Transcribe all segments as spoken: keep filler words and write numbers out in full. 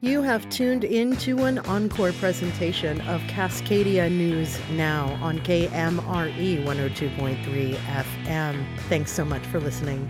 You have tuned into an encore presentation of Cascadia News Now on K M R E one oh two point three F M. Thanks so much for listening.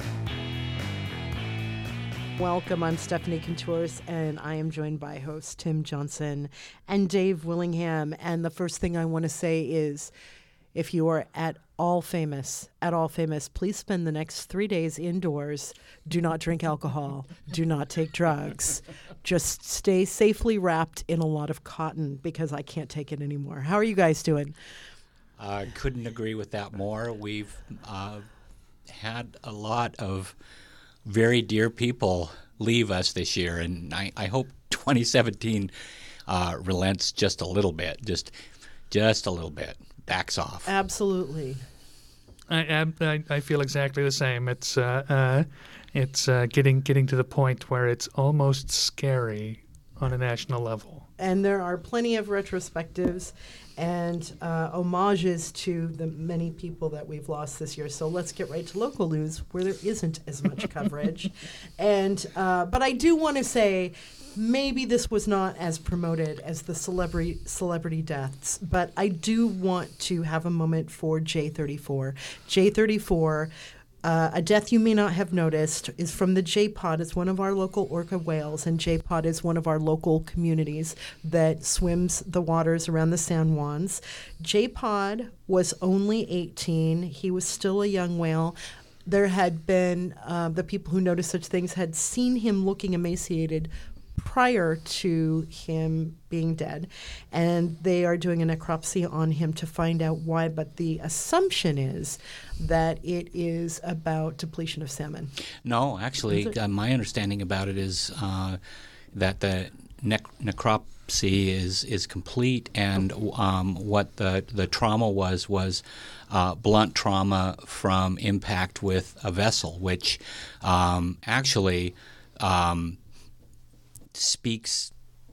Welcome, I'm Stephanie Contours, and I am joined by host Tim Johnson and Dave Willingham. And the first thing I want to say is, if you are at all famous, at all famous, please spend the next three days indoors. Do not drink alcohol. Do not take drugs. Just stay safely wrapped in a lot of cotton because I can't take it anymore. How are you guys doing? I uh, couldn't agree with that more. We've uh, had a lot of very dear people leave us this year, and I, I hope twenty seventeen uh, relents just a little bit, just just a little bit. Backs off. Absolutely. I, I I feel exactly the same. It's uh, uh, it's uh, getting getting to the point where it's almost scary on a national level. And there are plenty of retrospectives and uh, homages to the many people that we've lost this year. So let's get right to local news, where there isn't as much coverage. And uh, but I do want to say, maybe this was not as promoted as the celebrity celebrity deaths, but I do want to have a moment for J thirty-four. J thirty-four, uh, a death you may not have noticed, is from the J-Pod. It's one of our local orca whales, and J-Pod is one of our local communities that swims the waters around the San Juans. J-Pod was only eighteen. He was still a young whale. There had been, uh, the people who noticed such things had seen him looking emaciated prior to him being dead, and they are doing a necropsy on him to find out why, but the assumption is that it is about depletion of salmon. No, actually, uh, my understanding about it is uh, that the nec- necropsy is is complete, and um, what the, the trauma was was uh, blunt trauma from impact with a vessel, which um, actually um, speaks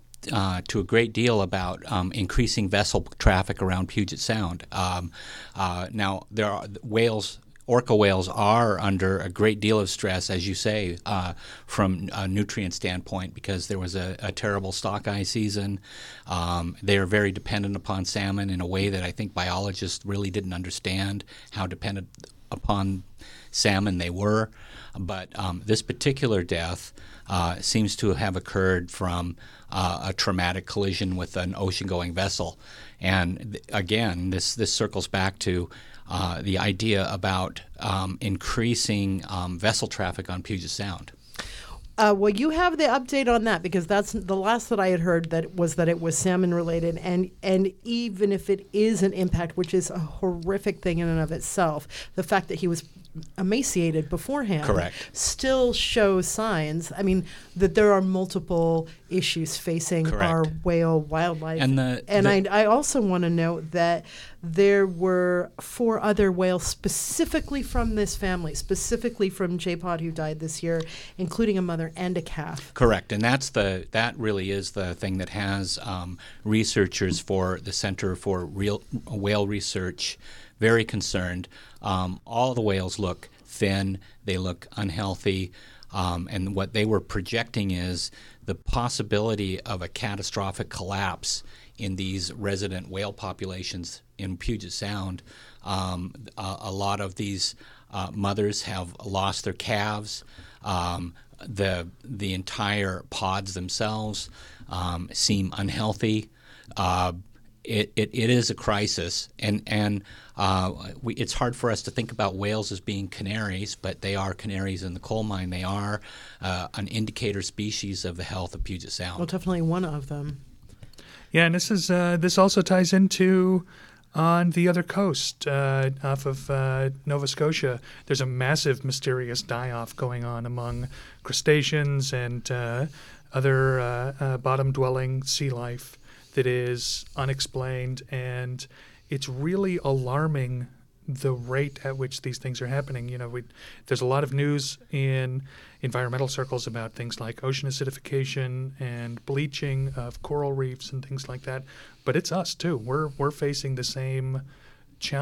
uh, to a great deal about um, increasing vessel traffic around Puget Sound. Um, uh, now, there are whales, orca whales are under a great deal of stress, as you say, uh, from a nutrient standpoint, because there was a, a terrible stockeye season. Um, they are very dependent upon salmon in a way that I think biologists really didn't understand how dependent upon salmon they were. But um, this particular death uh, seems to have occurred from uh, a traumatic collision with an ocean-going vessel. And th- again, this, this circles back to uh, the idea about um, increasing um, vessel traffic on Puget Sound. Uh, well, you have the update on that, because that's the last that I had heard that was that it was salmon related, and and even if it is an impact, which is a horrific thing in and of itself, the fact that he was emaciated beforehand Correct. still shows signs. I mean, that there are multiple issues facing Correct. our whale wildlife. And the, and the, I, I also want to note that there were four other whales specifically from this family, specifically from J-Pod, who died this year, including a mother and a calf. Correct, and that's the that really is the thing that has um, researchers for the Center for Real Whale Research very concerned. Um, all the whales look thin, they look unhealthy, um, and what they were projecting is the possibility of a catastrophic collapse in these resident whale populations in Puget Sound. Um, a, a lot of these uh, mothers have lost their calves. Um, the the entire pods themselves um, seem unhealthy. Uh, It, it it is a crisis, and and uh, we, it's hard for us to think about whales as being canaries, but they are canaries in the coal mine. They are uh, an indicator species of the health of Puget Sound. Well, definitely one of them. Yeah, and this is uh, this also ties into on the other coast, uh, off of uh, Nova Scotia. There's a massive mysterious die-off going on among crustaceans and uh, other uh, uh, bottom-dwelling sea life that is unexplained, and it's really alarming the rate at which these things are happening. You know, we, there's a lot of news in environmental circles about things like ocean acidification and bleaching of coral reefs and things like that. But it's us too. We're we're facing the same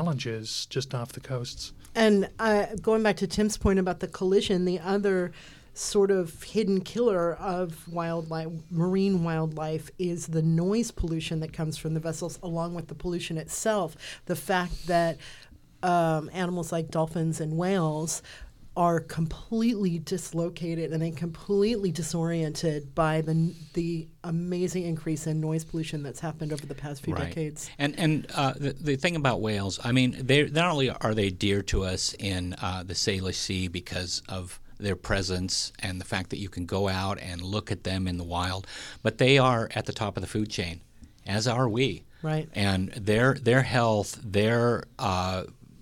challenges just off the coasts. And uh, going back to Tim's point about the collision, the other sort of hidden killer of wildlife, marine wildlife, is the noise pollution that comes from the vessels, along with the pollution itself. The fact that um, animals like dolphins and whales are completely dislocated and then completely disoriented by the the amazing increase in noise pollution that's happened over the past few right. decades. And and uh, the the thing about whales, I mean, they not only are they dear to us in uh, the Salish Sea because of their presence and the fact that you can go out and look at them in the wild, but they are at the top of the food chain, as are we. Right. And their their health, their uh,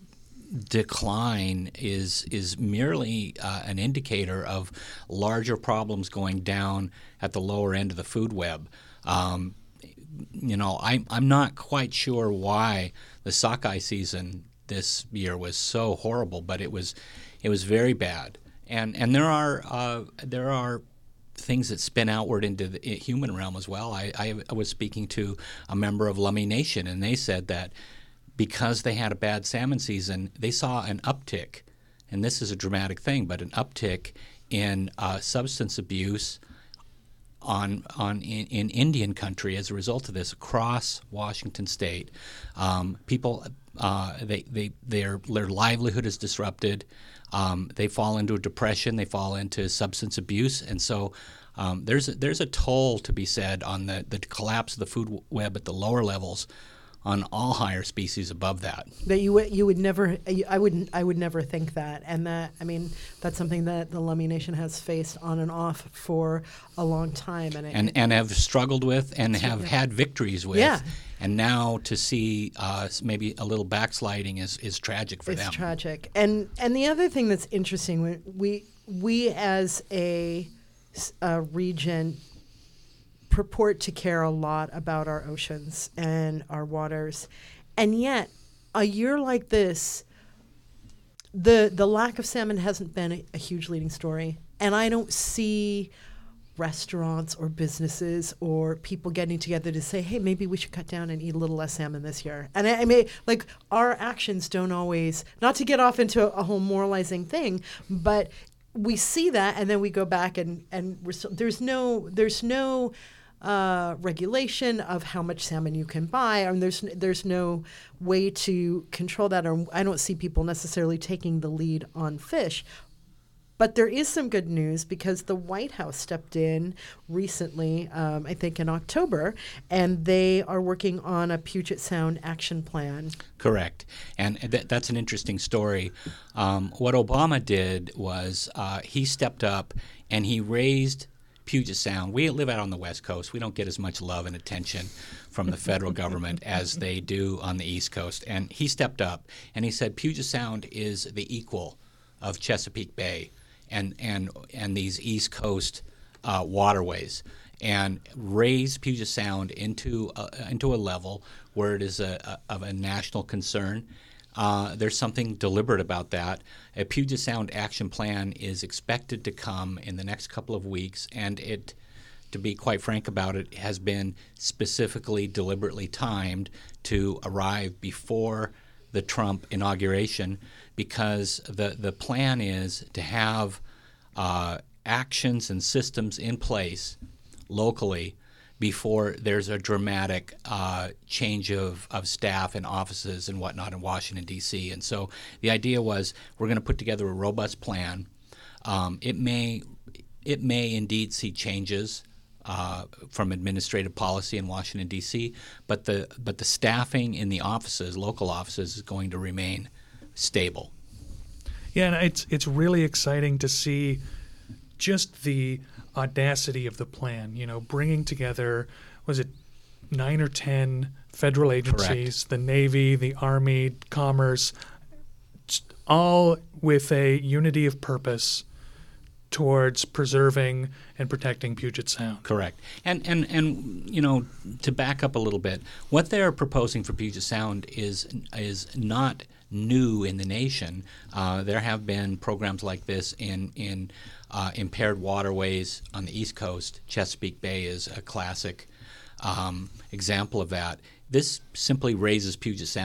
decline is is merely uh, an indicator of larger problems going down at the lower end of the food web. Um, you know, I'm I'm not quite sure why the sockeye season this year was so horrible, but it was it was very bad. And and there are uh, there are things that spin outward into the human realm as well. I, I, I was speaking to a member of Lummi Nation, and they said that because they had a bad salmon season, they saw an uptick, and this is a dramatic thing, but an uptick in uh, substance abuse on on in, in Indian country as a result of this across Washington State. Um, people, uh, they they their their livelihood is disrupted. Um, they fall into a depression. They fall into substance abuse, and so um, there's a, there's a toll to be said on the the collapse of the food web at the lower levels, on all higher species above that. That you would you would never I wouldn't I would never think that, and that I mean that's something that the Lummi Nation has faced on and off for a long time, and it, and and have struggled with and have yeah. had victories with. Yeah. And now to see uh, maybe a little backsliding is, is tragic for it's them. It's tragic, and and the other thing that's interesting, we we, we as a, a region purport to care a lot about our oceans and our waters, and yet a year like this, the the lack of salmon hasn't been a, a huge leading story, and I don't see restaurants or businesses or people getting together to say, hey, maybe we should cut down and eat a little less salmon this year. And I, I mean, like, our actions don't always, not to get off into a, a whole moralizing thing, but we see that and then we go back and, and we're still, there's no, there's no uh, regulation of how much salmon you can buy, and there's there's no way to control that, or I don't see people necessarily taking the lead on fish. But there is some good news because the White House stepped in recently, um, I think in October, and they are working on a Puget Sound action plan. Correct. And th- that's an interesting story. Um, what Obama did was uh, he stepped up and he raised Puget Sound. We live out on the West Coast. We don't get as much love and attention from the federal government as they do on the East Coast. And he stepped up and he said Puget Sound is the equal of Chesapeake Bay and and and these East Coast uh, waterways, and raise Puget Sound into a, into a level where it is a, a, of a national concern. Uh, there's something deliberate about that. A Puget Sound action plan is expected to come in the next couple of weeks, and it, to be quite frank about it, has been specifically, deliberately timed to arrive before the Trump inauguration, because the, the plan is to have uh, actions and systems in place locally before there's a dramatic uh, change of, of staff and offices and whatnot in Washington, D C. And so the idea was we're going to put together a robust plan. Um, it may it may indeed see changes uh, from administrative policy in Washington, D C, but the but the staffing in the offices, local offices, is going to remain stable. Yeah, and it's it's really exciting to see just the audacity of the plan. You know, bringing together, was it nine or ten federal agencies, Correct. The Navy, the Army, Commerce, all with a unity of purpose towards preserving and protecting Puget Sound. Correct. And, and, and you know, to back up a little bit, what they're proposing for Puget Sound is is not new in the nation. Uh, there have been programs like this in, in uh, impaired waterways on the East Coast. Chesapeake Bay is a classic um, example of that. This simply raises Puget Sound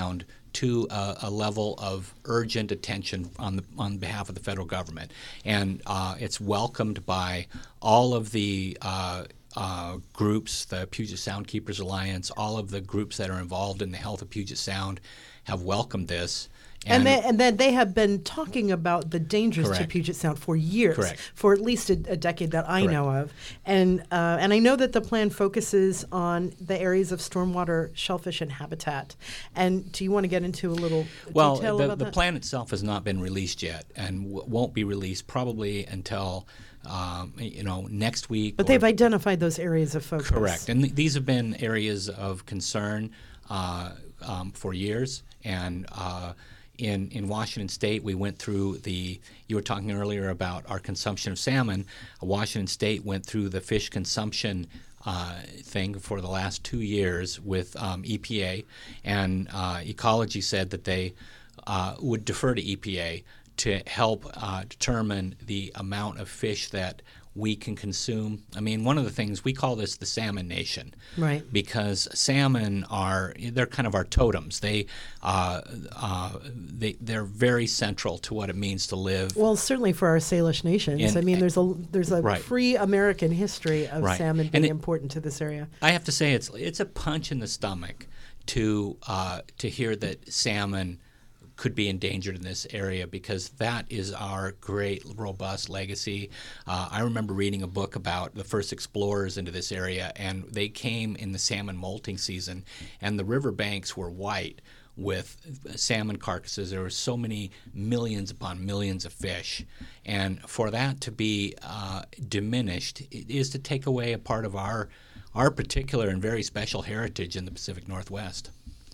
to a, a level of urgent attention on the on behalf of the federal government, and uh, it's welcomed by all of the uh, uh, groups, the Puget Sound Keepers Alliance, all of the groups that are involved in the health of Puget Sound have welcomed this. And, and, they, and then they have been talking about the dangers Correct. to Puget Sound for years, Correct. for at least a, a decade that I Correct. know of. And uh, and I know that the plan focuses on the areas of stormwater, shellfish, and habitat. And do you want to get into a little Well, detail the, about the that? plan itself has not been released yet, and w- won't be released probably until um, you know next week. But or- they've identified those areas of focus. Correct, and th- these have been areas of concern uh, um, for years. And uh, in in Washington State, we went through the. You were talking earlier about our consumption of salmon. Washington State went through the fish consumption Uh, thing for the last two years with um, E P A, and uh, Ecology said that they uh, would defer to E P A to help uh, determine the amount of fish that we can consume. I mean, one of the things, we call this the salmon nation. Right. Because salmon are, they're kind of our totems. They, uh, uh, they, they're very central to what it means to live. Well, certainly for our Salish nations. And- I mean, there's a there's a Right. pre-American history of Right. salmon And being it- important to this area. I have to say, it's it's a punch in the stomach to uh, to hear that salmon could be endangered in this area, because that is our great, robust legacy. Uh, I remember reading a book about the first explorers into this area, and they came in the salmon molting season, and the riverbanks were white with salmon carcasses. There were so many millions upon millions of fish, and for that to be uh, diminished it is to take away a part of our our particular and very special heritage in the Pacific Northwest.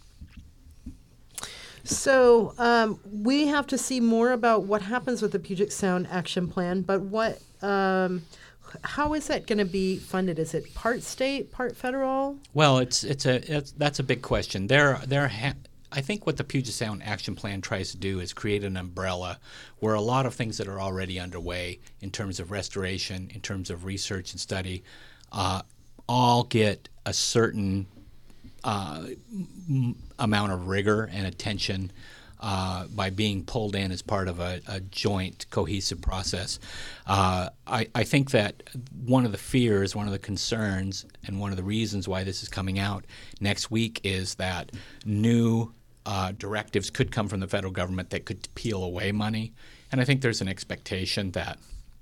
So um, we have to see more about what happens with the Puget Sound Action Plan, but what, um, how is that going to be funded? Is it part state, part federal? Well, it's it's a it's, that's a big question. There there ha- I think what the Puget Sound Action Plan tries to do is create an umbrella where a lot of things that are already underway in terms of restoration, in terms of research and study, uh, all get a certain uh, m- amount of rigor and attention uh, by being pulled in as part of a, a joint, cohesive process. Uh, I, I think that one of the fears, one of the concerns, and one of the reasons why this is coming out next week is that new uh, directives could come from the federal government that could peel away money. And I think there's an expectation that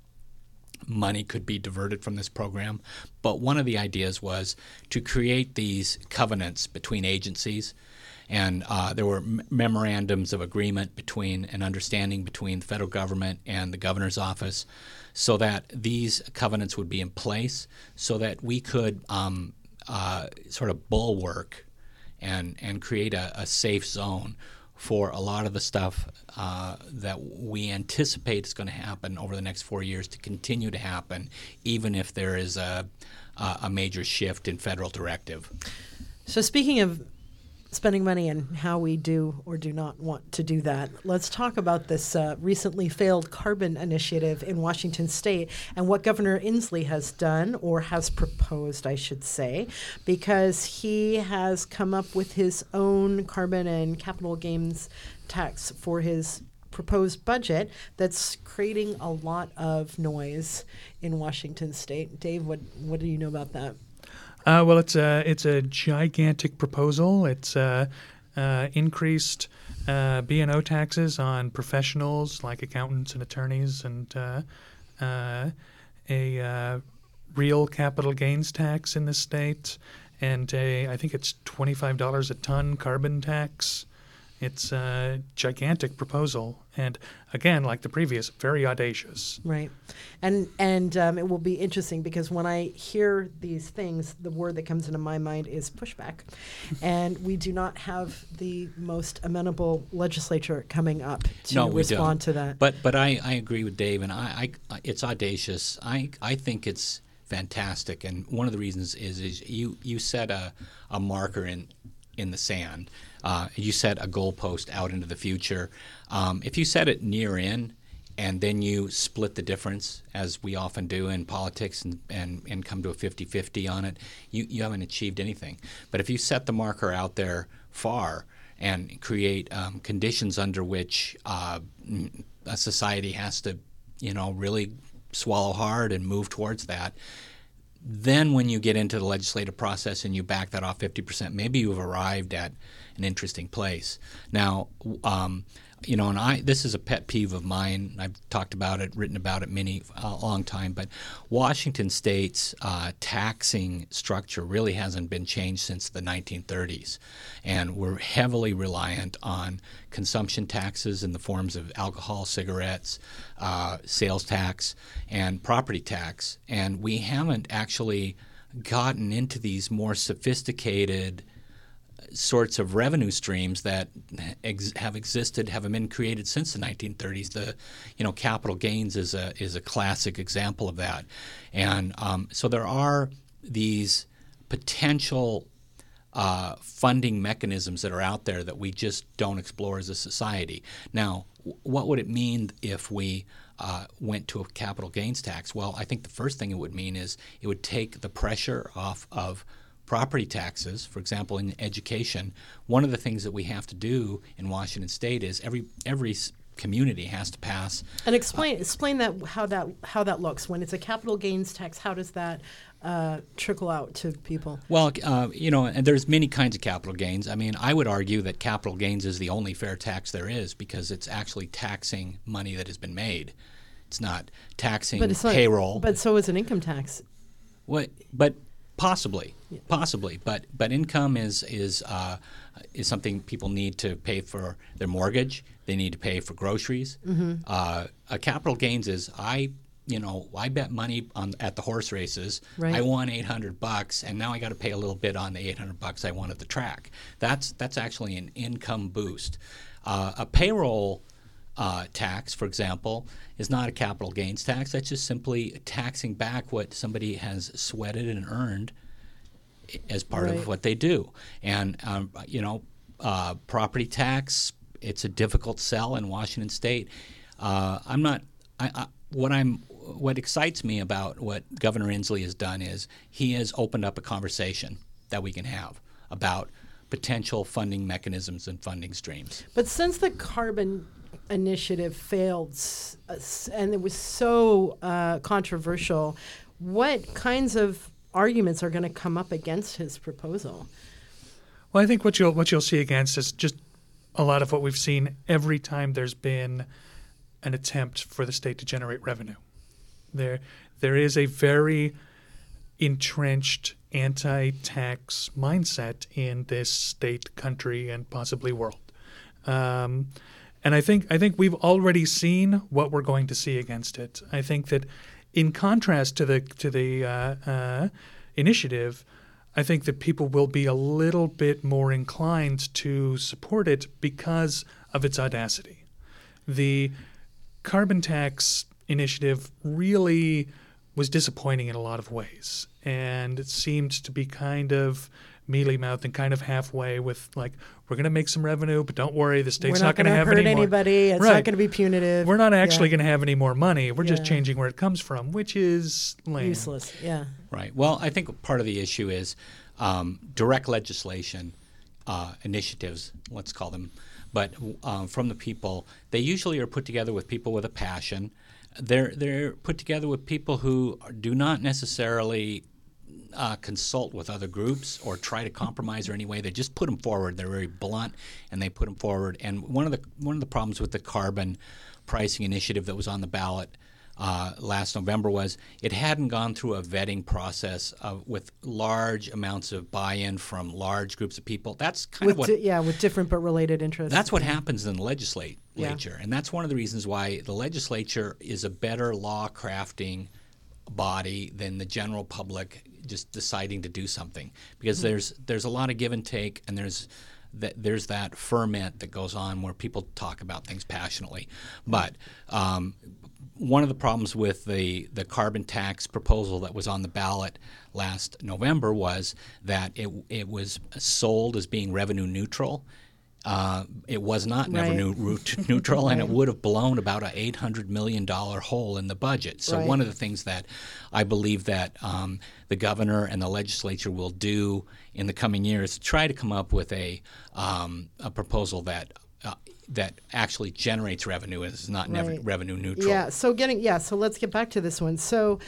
money could be diverted from this program. But one of the ideas was to create these covenants between agencies. And uh, there were m- memorandums of agreement between an understanding between the federal government and the governor's office, so that these covenants would be in place so that we could um, uh, sort of bulwark and, and create a, a safe zone for a lot of the stuff uh, that we anticipate is going to happen over the next four years to continue to happen, even if there is a, a, a major shift in federal directive. So speaking of spending money and how we do or do not want to do that, let's talk about this uh, recently failed carbon initiative in Washington State and what Governor Inslee has done, or has proposed, I should say, because he has come up with his own carbon and capital gains tax for his proposed budget that's creating a lot of noise in Washington State. Dave, what, what do you know about that? Uh, well, it's a it's a gigantic proposal. It's uh, uh, increased uh, B and O taxes on professionals like accountants and attorneys, and uh, uh, a uh, real capital gains tax in the state, and a I think it's twenty-five dollars a ton carbon tax. It's a gigantic proposal, and again, like the previous, very audacious. Right, and and um, it will be interesting because when I hear these things, the word that comes into my mind is pushback, and we do not have the most amenable legislature coming up to No, we respond don't. to that. But but I, I agree with Dave, and I, I it's audacious. I I think it's fantastic, and one of the reasons is is you you set a, a marker in in the sand. Uh, you set a goalpost out into the future. Um, if you set it near in, and then you split the difference, as we often do in politics, and, and, and come to a fifty-fifty on it, you, you haven't achieved anything. But if you set the marker out there far, and create um, conditions under which uh, a society has to, you know, really swallow hard and move towards that. Then when you get into the legislative process and you back that off fifty percent, maybe you've arrived at an interesting place. Now, um, you know, and I this is a pet peeve of mine. I've talked about it, written about it many a uh, long time. But Washington State's uh, taxing structure really hasn't been changed since the nineteen thirties, and we're heavily reliant on consumption taxes in the forms of alcohol, cigarettes, uh, sales tax, and property tax. And we haven't actually gotten into these more sophisticated sorts of revenue streams that ex- have existed, have been created since the nineteen thirties. The, you know, capital gains is a is a classic example of that, and um, so there are these potential uh, funding mechanisms that are out there that we just don't explore as a society. Now, w- what would it mean if we uh, went to a capital gains tax? Well, I think the first thing it would mean is it would take the pressure off of property taxes. For example, in education, one of the things that we have to do in Washington State is every every community has to pass. And explain uh, explain that how that how that looks when it's a capital gains tax. How does that uh, trickle out to people? Well, uh, you know, and there's many kinds of capital gains. I mean, I would argue that capital gains is the only fair tax there is because it's actually taxing money that has been made. It's not taxing but it's payroll. Not, but so is an income tax. What? But Possibly, yeah. possibly, but but income is is uh, is something people need to pay for their mortgage. They need to pay for groceries. Mm-hmm. Uh, a capital gains is I you know I bet money on at the horse races. Right. I won eight hundred bucks, and now I got to pay a little bit on the eight hundred bucks I won at the track. That's that's actually an income boost. Uh, a payroll Uh, tax, for example, is not a capital gains tax. That's just simply taxing back what somebody has sweated and earned as part right. of what they do. And, um, you know, uh, property tax, it's a difficult sell in Washington State. Uh, I'm not I, I, what I'm what excites me about what Governor Inslee has done is he has opened up a conversation that we can have about potential funding mechanisms and funding streams. But since the carbon initiative failed uh, and it was so uh, controversial, what kinds of arguments are going to come up against his proposal? Well, I think what you'll what you'll see against is just a lot of what we've seen every time there's been an attempt for the state to generate revenue. There, there is a very entrenched anti-tax mindset in this state, country, and possibly world. Um, And I think I think we've already seen what we're going to see against it. I think that, in contrast to the to the uh, uh, initiative, I think that people will be a little bit more inclined to support it because of its audacity. The carbon tax initiative really was disappointing in a lot of ways, and it seemed to be kind of mealy-mouthed and kind of halfway with, like, we're going to make some revenue, but don't worry, the state's not, not going to have hurt any more. anybody. It's right. not going to be punitive. We're not actually yeah. going to have any more money. We're yeah. just changing where it comes from, which is lame. Useless, yeah. Right. Well, I think part of the issue is um, direct legislation uh, initiatives, let's call them, but um, from the people. They usually are put together with people with a passion. They're they're put together with people who do not necessarily Uh, consult with other groups or try to compromise or any way. They just put them forward. They're very blunt, and they put them forward. And one of the one of the problems with the carbon pricing initiative that was on the ballot uh, last November was it hadn't gone through a vetting process of, with large amounts of buy-in from large groups of people. That's kind with of what di- yeah, with different but related interests. That's what happens in the legislature, yeah. and that's one of the reasons why the legislature is a better law crafting body than the general public just deciding to do something, because mm-hmm. there's there's a lot of give and take, and there's that there's that ferment that goes on where people talk about things passionately. But um, one of the problems with the the carbon tax proposal that was on the ballot last November was that it it was sold as being revenue neutral. uh, it was not Right. revenue neutral, and it Right. would have blown about an eight hundred million dollars hole in the budget. So Right. one of the things that I believe that um, the governor and the legislature will do in the coming years is try to come up with a, um, a proposal that uh, that actually generates revenue and is not never Right. revenue neutral. Yeah. So getting yeah. So let's get back to this one. So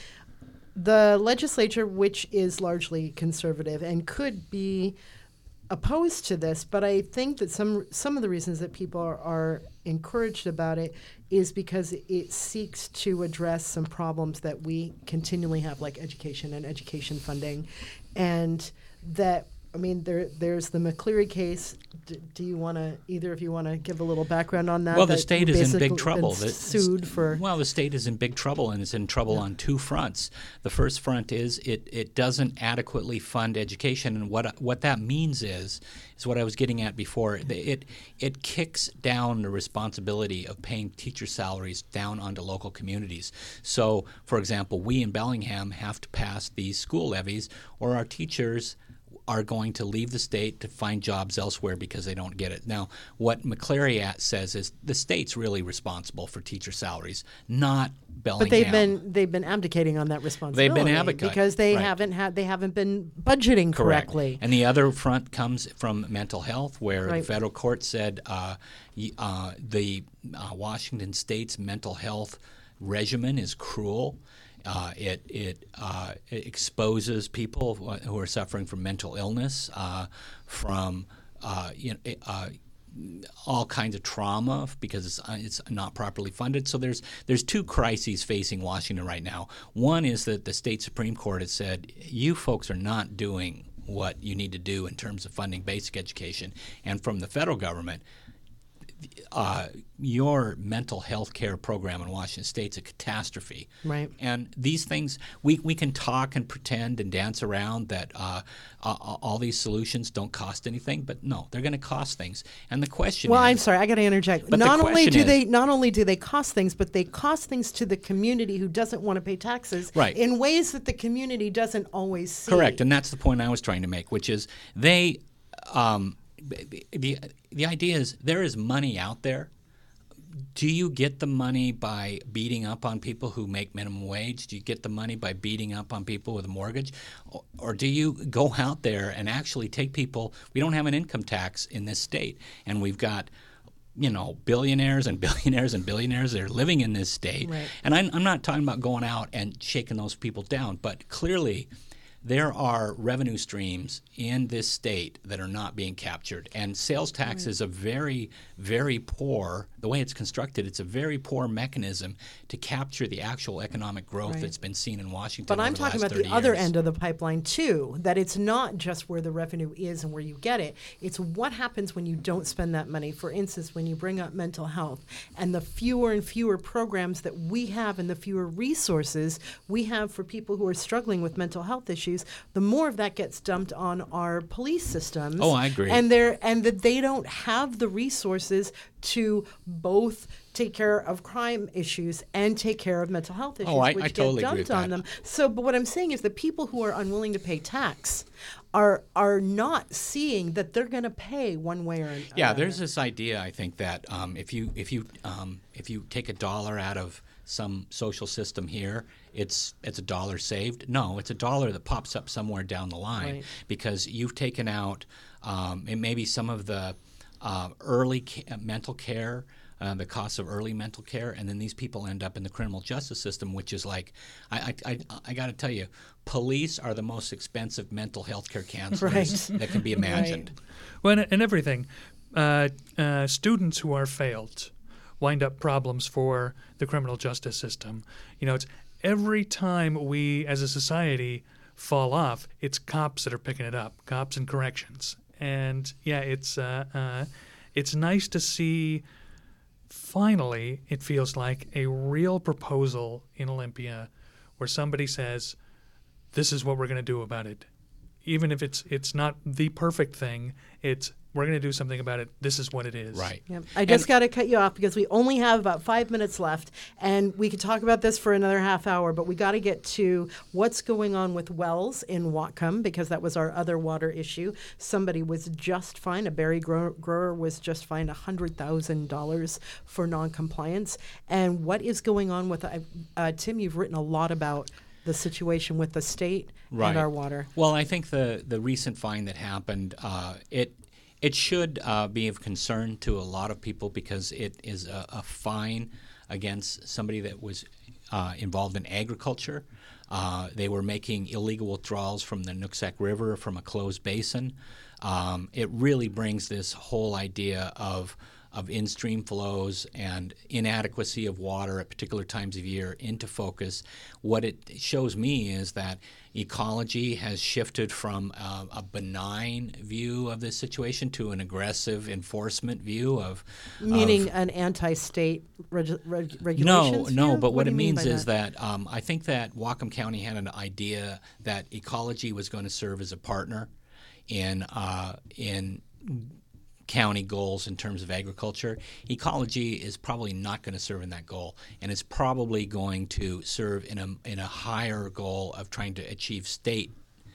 the legislature, which is largely conservative and could be opposed to this, but I think that some some of the reasons that people are, are encouraged about it is because it seeks to address some problems that we continually have, like education and education funding, and that. I mean, there there's the McCleary case. D- do you want to, either of you want to give a little background on that? Well, the that state is in basically big trouble. been The- sued for. Well, the state is in big trouble, and it's in trouble Yeah. on two fronts. The first front is it, it doesn't adequately fund education, and what what that means is is what I was getting at before. It it kicks down the responsibility of paying teacher salaries down onto local communities. So, for example, we in Bellingham have to pass these school levies, or our teachers are going to leave the state to find jobs elsewhere because they don't get it. Now, what McCleary Act says is the state's really responsible for teacher salaries, not Bellingham. But they've been they've been abdicating on that responsibility. They've been abdicating, because they right. haven't had they haven't been budgeting Correct. correctly. And the other front comes from mental health, where Right. the federal court said uh, y- uh, the uh, Washington State's mental health regimen is cruel. Uh, it it, uh, it exposes people who are suffering from mental illness, uh, from uh, you know, uh, all kinds of trauma because it's uh, it's not properly funded. So there's there's two crises facing Washington right now. One is that the state Supreme Court has said you folks are not doing what you need to do in terms of funding basic education, and from the federal government. Uh, your mental health care program in Washington State's a catastrophe. Right. And these things, we, we can talk and pretend and dance around that uh, uh, all these solutions don't cost anything, but no, they're going to cost things. And the question Well, is, I'm sorry, I got to interject. But the not only question do is- they not only do they cost things, but they cost things to the community who doesn't want to pay taxes Right. in ways that the community doesn't always see. correct, and that's the point I was trying to make, which is they, um, the, the idea is there is money out there. Do you get the money by beating up on people who make minimum wage? Do you get the money by beating up on people with a mortgage? Or, or do you go out there and actually take people? We don't have an income tax in this state, and we've got you know billionaires and billionaires and billionaires that are living in this state. Right. And I'm, I'm not talking about going out and shaking those people down, but clearly there are revenue streams in this state that are not being captured. And sales tax is a very, very poor, the way it's constructed, it's a very poor mechanism to capture the actual economic growth Right. that's been seen in Washington But over I'm the talking last about the thirty other years. end of the pipeline too, that it's not just where the revenue is and where you get it. It's what happens when you don't spend that money. For instance, when you bring up mental health and the fewer and fewer programs that we have and the fewer resources we have for people who are struggling with mental health issues, the more of that gets dumped on our police systems. Oh, I agree. And they're and that they don't have the resources to both take care of crime issues and take care of mental health issues, Oh, I- which I get totally agree dumped with on that. them. So, but what I'm saying is the people who are unwilling to pay tax are are not seeing that they're going to pay one way or another. Yeah, there's this idea, I think, that um, if you if you um, if you take a dollar out of some social system here, it's it's a dollar saved. No, it's a dollar that pops up somewhere down the line Right. because you've taken out um, and maybe some of the uh, early ca- mental care. Uh, the cost of early mental care, and then these people end up in the criminal justice system, which is like, I I, I, I got to tell you, police are the most expensive mental health care counselors Right. that can be imagined. Well, and, and everything. Uh, uh, students who are failed wind up problems for the criminal justice system. You know, it's every time we as a society fall off, it's cops that are picking it up, cops and corrections. And yeah, it's uh, uh, it's nice to see. Finally, it feels like a real proposal in Olympia where somebody says, this is what we're going to do about it. even if it's it's not the perfect thing, it's we're going to do something about it. This is what it is. Right. Yep. I just got to cut you off because we only have about five minutes left, and we could talk about this for another half hour, but we got to get to what's going on with wells in Whatcom, because that was our other water issue. Somebody was just fined, a berry grower, grower was just fined one hundred thousand dollars for noncompliance. And what is going on with, uh, uh, Tim, you've written a lot about the situation with the state Right. and our water. Well, I think the, the recent fine that happened, uh, it it should uh, be of concern to a lot of people because it is a, a fine against somebody that was uh, involved in agriculture. Uh, they were making illegal withdrawals from the Nooksack River from a closed basin. Um, it really brings this whole idea of of in-stream flows and inadequacy of water at particular times of year into focus. What it shows me is that ecology has shifted from uh, a benign view of this situation to an aggressive enforcement view of... Meaning of, an anti-state reg- reg- no, regulations no, view? but what, do it you mean means by is that, um, I think that Whatcom County had an idea that ecology was going to serve as a partner in uh, in county goals in terms of agriculture. Ecology is probably not going to serve in that goal, and it's probably going to serve in a in a higher goal of trying to achieve state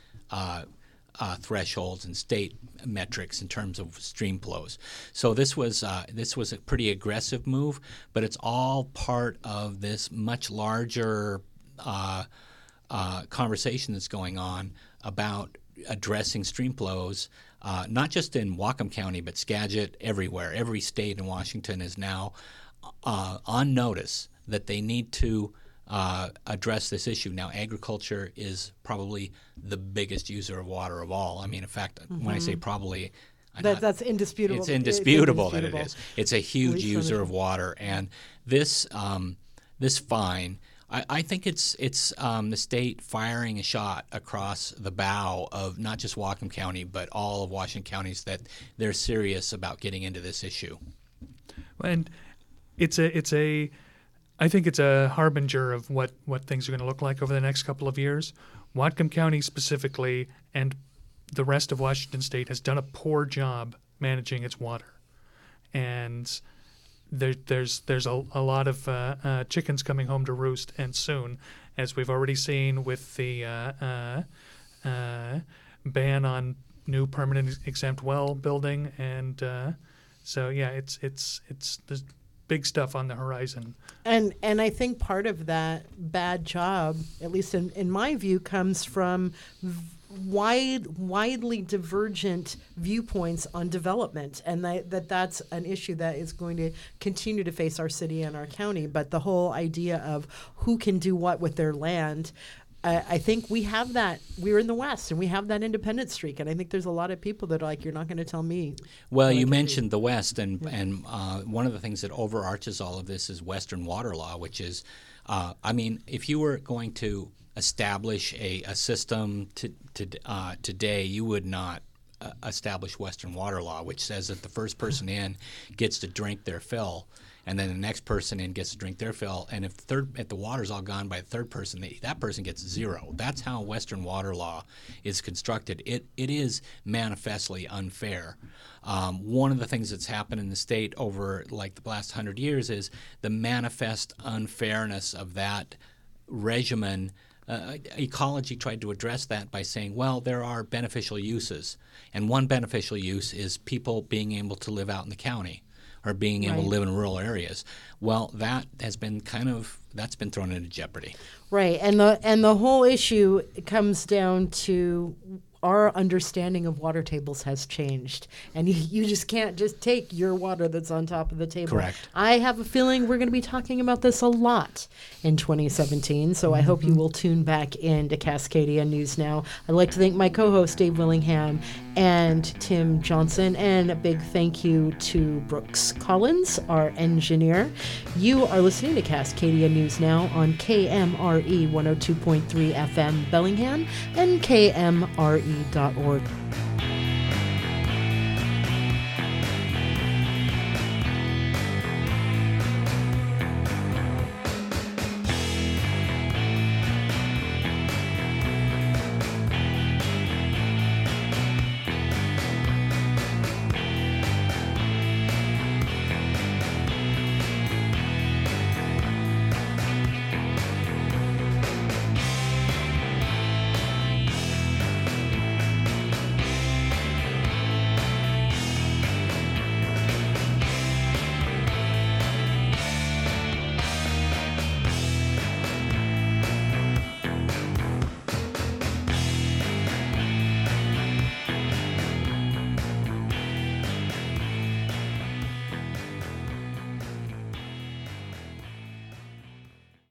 uh, uh, thresholds and state metrics in terms of stream flows. So this was uh, this was a pretty aggressive move, but it's all part of this much larger uh, uh, conversation that's going on about addressing stream flows. Uh, not just in Whatcom County, but Skagit, everywhere. Every state in Washington is now uh, on notice that they need to uh, address this issue. Now, agriculture is probably the biggest user of water of all. I mean, in fact, mm-hmm. when I say probably, I'm that, not, that's indisputable. It's indisputable, it's indisputable that it is. It's a huge user of water, and this um, this fine. I, I think it's it's um, the state firing a shot across the bow of not just Whatcom County, but all of Washington counties that they're serious about getting into this issue. And it's a it's a I think it's a harbinger of what, what things are going to look like over the next couple of years. Whatcom County specifically and the rest of Washington State has done a poor job managing its water, and There, there's there's a, a lot of uh, uh, chickens coming home to roost, and soon, as we've already seen with the uh, uh, uh, ban on new permanent exempt well building, and uh, so yeah, it's it's it's there's big stuff on the horizon. And and I think part of that bad job, at least in, in my view, comes from v- wide, widely divergent viewpoints on development, and that, that that's an issue that is going to continue to face our city and our county. But the whole idea of who can do what with their land, uh, I think we have that. We're in the West, and we have that independent streak, and I think there's a lot of people that are like, you're not going to tell me. Well, you mentioned the West, and, yeah. and uh, one of the things that overarches all of this is Western water law, which is, uh, I mean, if you were going to establish a, a system to, to, uh, today, you would not uh, establish Western water law, which says that the first person in gets to drink their fill, and then the next person in gets to drink their fill, and if the third, if the water's all gone by the third person, they, that person gets zero. That's how Western water law is constructed. It it is manifestly unfair. Um, one of the things that's happened in the state over like the last hundred years is the manifest unfairness of that regimen. Uh, ecology tried to address that by saying, well, there are beneficial uses, and one beneficial use is people being able to live out in the county or being able right. to live in rural areas. Well, that has been kind of that's been thrown into jeopardy. Right, and the and the whole issue comes down to our understanding of water tables has changed, and you, you just can't just take your water that's on top of the table. Correct. I have a feeling we're going to be talking about this a lot in twenty seventeen, so I Mm-hmm. hope you will tune back in to Cascadia News Now. I'd like to thank my co-host Dave Willingham and Tim Johnson, and a big thank you to Brooks Collins, our engineer. You are listening to Cascadia News Now on K M R E one oh two point three F M Bellingham and K M R E dot org.